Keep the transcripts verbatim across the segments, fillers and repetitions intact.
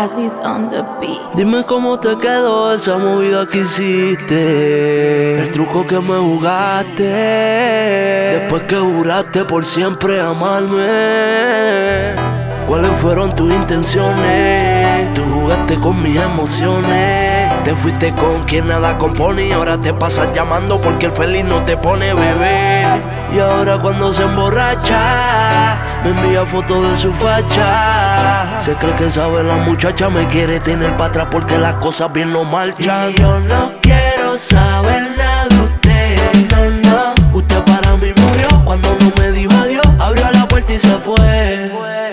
Jazzy's on the beat. Dime cómo te quedó esa movida que hiciste, el truco que me jugaste, después que juraste por siempre amarme. ¿Cuáles fueron tus intenciones? Tú jugaste con mis emociones. Te fuiste con quien nada compone y ahora te pasas llamando porque el feliz no te pone bebé. Y ahora cuando se emborracha me envía fotos de su facha. Se cree que sabe la muchacha, me quiere tener para atrás porque las cosas bien no marchan. Y yo no quiero saber nada de usted, no, no. Usted para mí murió cuando no me dijo adiós. Abrió la puerta y se fue.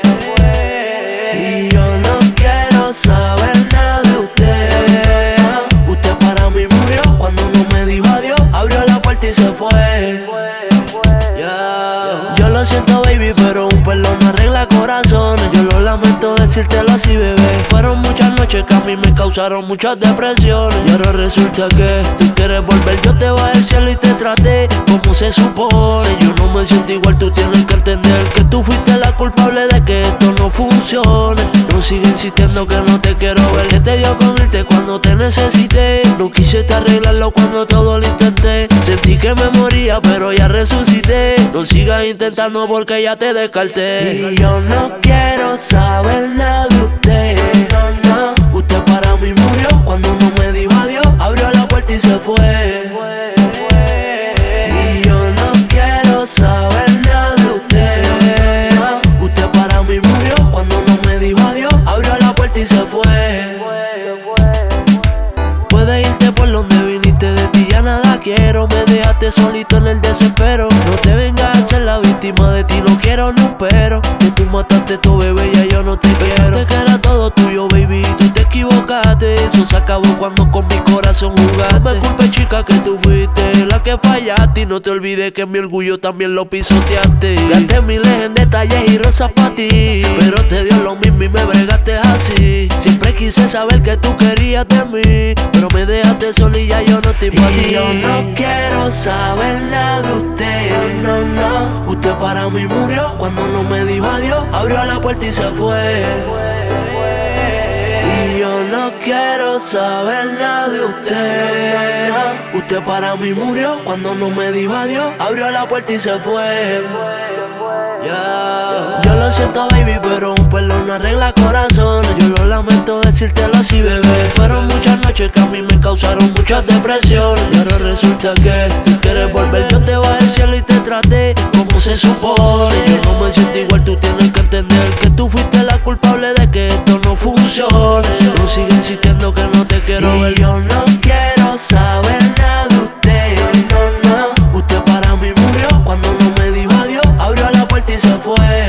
Y yo no quiero saber nada de usted. Usted para mí murió cuando no me dijo adiós. Abrió la puerta y se fue. Yeah. Yo lo siento, baby, pero un perdón no arregla corazones. Yo lo lamento decírtelo así, bebé. Fueron muchas noches que a mí me causaron muchas depresiones. Y ahora resulta que tú quieres volver. Yo te bajé al cielo y te traté como se supone. Yo no me siento igual, tú tienes que entender que tú fuiste la culpable de que esto no funcione. No sigue insistiendo que no te quiero ver. Que te dio con irte cuando te necesité. No quise te arreglarlo cuando todo lo intenté. Sentí que me moría pero ya resucité. No sigas intentando porque ya te descarté. Y yo no quiero saber nada de usted, no, no. Usted para mí murió cuando no me dijo adiós. Abrió la puerta y se fue. Y yo no quiero saber nada de usted, no. Usted para mí murió cuando no me dijo adiós. Abrió la puerta y se fue. Puedes irte por donde viniste, de ti ya nada quiero. Me dejaste solito en el desespero. No te vengas a ser la víctima, de ti no quiero, no espero. Que tú mataste tu bebé, ya yo no te quiero. Pensaste que era todo tuyo, baby, tú te equivocaste. Eso se acabó cuando con mi corazón jugaste. No me culpes, chica, que tú fuiste la que fallaste. Y no te olvides que mi orgullo también lo pisoteaste. Gasté miles en detalles y rosas pa' ti, pero te dio lo mismo y me bregaste así. Siempre quise saber que tú querías de mí, pero me dejaste sola y ya yo no estoy pa' ti. Yo no quiero saber nada de usted, no, no. Usted para mí murió cuando no me dijo adiós. Abrió la puerta y se fue. Y yo no quiero saber nada de usted, no. Usted para mí murió cuando no me dijo adiós. Abrió la puerta y se fue. Yeah. Yo lo siento, baby, pero un perdón no arregla corazones. Yo lo lamento decírtelo así, bebé. Fueron muchas noches que a mí me causaron muchas depresiones. Y ahora resulta que tú quieres volver. Yo te bajé al cielo y te traté como se supone. Yo no me siento igual, tú tienes que entender que tú fuiste la culpable de que esto no funcione. No sigue insistiendo que no te quiero ver. Yo no quiero saber nada de usted, no, no. Usted para mí murió cuando no me dijo adiós. Abrió la puerta y se fue.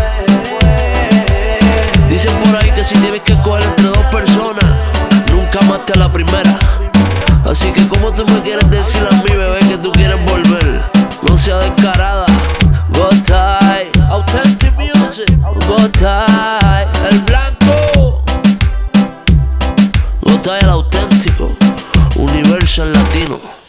Dicen por ahí que si tienes que escoger entre dos personas, nunca amaste a la primera. Así que como tú me quieres decir a mí, bebé, que tú quieres volver, no sea descarada. Go tight, Authentic Music. Go tight, el blanco. Go tight, el auténtico, Universal Latino.